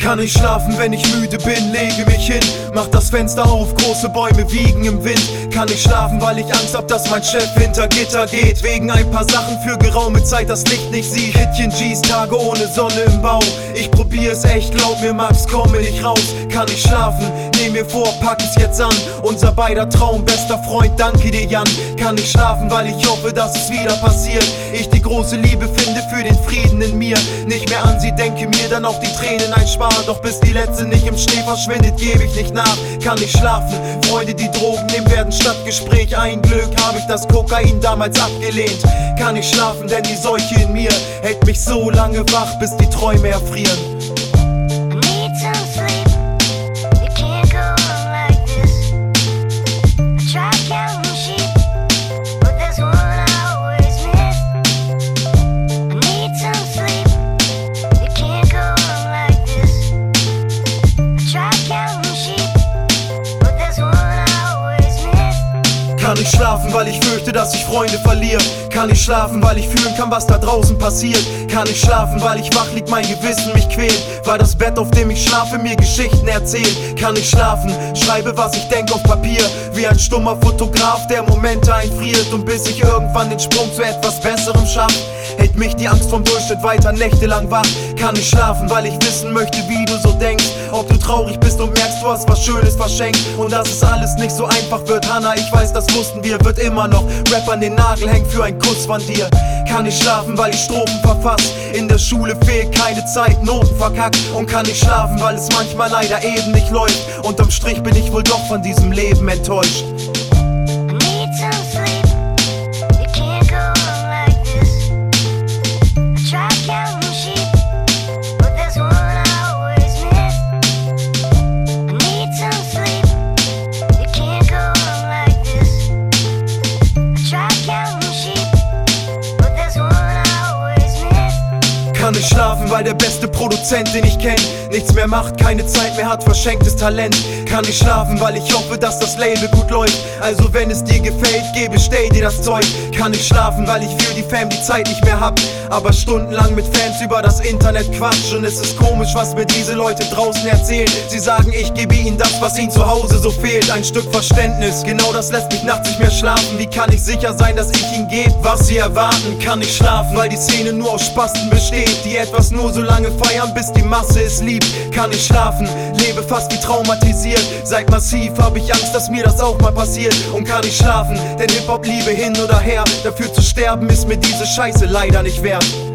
Kann ich schlafen, wenn ich müde bin, lege mich hin, mach das Fenster auf, große Bäume wiegen im Wind. Kann ich schlafen, weil ich Angst hab, dass mein Chef hinter Gitter geht, wegen ein paar Sachen für geraume Zeit das Licht nicht sieht. Hitchen G's, Tage ohne Sonne im Bau, ich probier's echt, glaub mir Max, komme nicht raus. Kann ich schlafen, nehm mir vor, pack es jetzt an, unser beider Traum, bester Freund, danke dir Jan. Kann ich schlafen, weil ich hoffe, dass es wieder passiert, ich die große Liebe finde für den Frieden in mir. Nicht mehr an sie denke, mir dann auch die Tränen einsparen, doch bis die letzte nicht im Schnee verschwindet, gebe ich nicht nach. Kann ich schlafen, Freunde, die Drogen nehmen, werden statt Gespräch. Ein Glück habe ich das Kokain damals abgelehnt. Kann ich schlafen, denn die Seuche in mir hält mich so lange wach, bis die Träume erfrieren. Kann ich schlafen, weil ich fürchte, dass ich Freunde verliere? Kann ich schlafen, weil ich fühlen kann, was da draußen passiert? Kann ich schlafen, weil ich wach lieg, mein Gewissen mich quält, weil das Bett, auf dem ich schlafe, mir Geschichten erzählt? Kann ich schlafen, schreibe, was ich denk auf Papier, wie ein stummer Fotograf, der Momente einfriert, und bis ich irgendwann den Sprung zu etwas Besserem schaffe, hält mich die Angst vom Durchschnitt weiter nächtelang wach. Kann ich schlafen, weil ich wissen möchte, wie du so denkst, ob du traurig bist und merkst, du hast was Schönes verschenkt, und dass es alles nicht so einfach wird. Hanna, ich weiß, das wussten wir, wird immer noch Rap an den Nagel hängen für einen Kuss von dir. Kann ich schlafen, weil ich Strophen verfass, in der Schule fehlt keine Zeit, Noten verkackt. Und kann ich schlafen, weil es manchmal leider eben nicht läuft, unterm Strich bin ich wohl doch von diesem Leben enttäuscht. Kann ich schlafen, weil der beste Produzent, den ich kenn, nichts mehr macht, keine Zeit mehr hat, verschenktes Talent. Kann ich schlafen, weil ich hoffe, dass das Label gut läuft, also wenn es dir gefällt, stell dir das Zeug. Kann ich schlafen, weil ich für die Fam die Zeit nicht mehr hab, aber stundenlang mit Fans über das Internet quatsch. Und es ist komisch, was mir diese Leute draußen erzählen. Sie sagen, ich gebe ihnen das, was ihnen zu Hause so fehlt, ein Stück Verständnis. Genau das lässt mich nachts nicht mehr schlafen. Wie kann ich sicher sein, dass ich ihnen gebe, was sie erwarten? Kann ich schlafen, weil die Szene nur aus Spasten besteht, die etwas nur so lange feiern, bis die Masse es liebt. Kann ich schlafen, lebe fast wie traumatisiert, seit massiv hab ich Angst, dass mir das auch mal passiert. Und kann ich schlafen, denn Hip-Hop, Liebe hin oder her, dafür zu sterben ist mir diese Scheiße leider nicht wert.